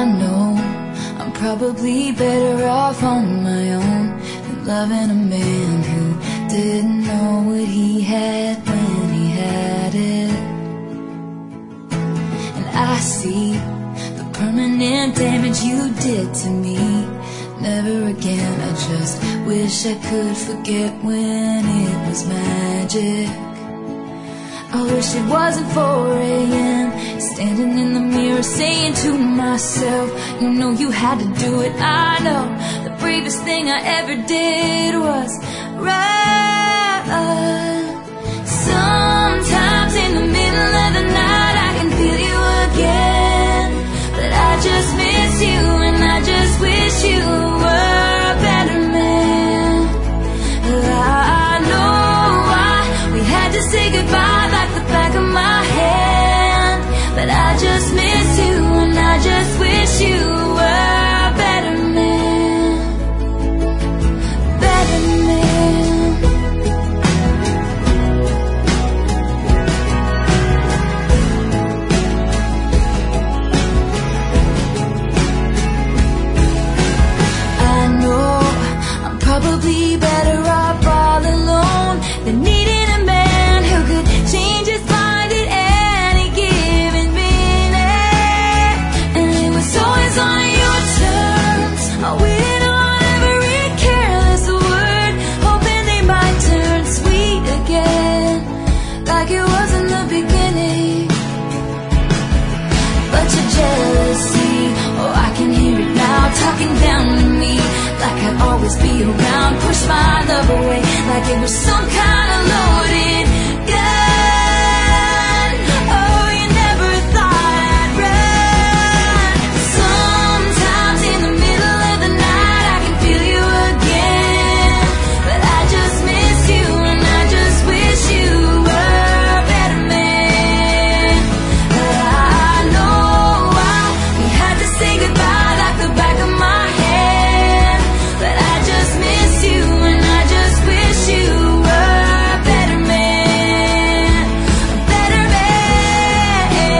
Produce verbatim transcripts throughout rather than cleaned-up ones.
I know I'm probably better off on my own than loving a man who didn't know what he had when he had it. And I see the permanent damage you did to me. Never again, I just wish I could forget when it was magic. I wish it wasn't four A M standing in the mirror saying to myself, you know you had to do it. I know the bravest thing I ever did was run. Sometimes in the middle of the night I can feel you again, but I just miss you and I just wish you were a better man. I know why we had to say goodbye like the back of my hand, but I just miss you and I just wish you were a better man. Better man. I know I'm probably better off all alone than needing a man who could change his mind at any given minute. And it was always on your terms. Oh, we didn't want every careless word, hoping they might turn sweet again, like it was in the beginning. But your jealousy, oh, I can hear it now, talking down to me, like I'd always be around. Push my love away, like it was some kind of loaded gun. Oh, you never thought I'd run. Sometimes in the middle of the night I can feel you again, but I just miss you and I just wish you were a better man. But I know why we had to say goodbye like the back of my hand, but I just miss you and I just wish you were a better man. A better man.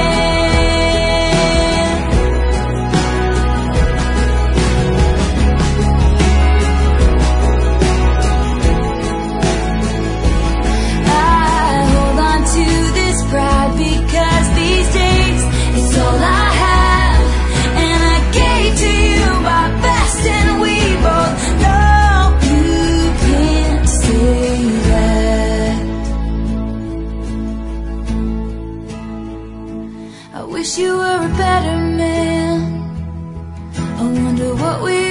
I hold on to this pride because these days it's all I have, and I gave to you my best, and we both know you can't say that. I wish you were a better man. I wonder what we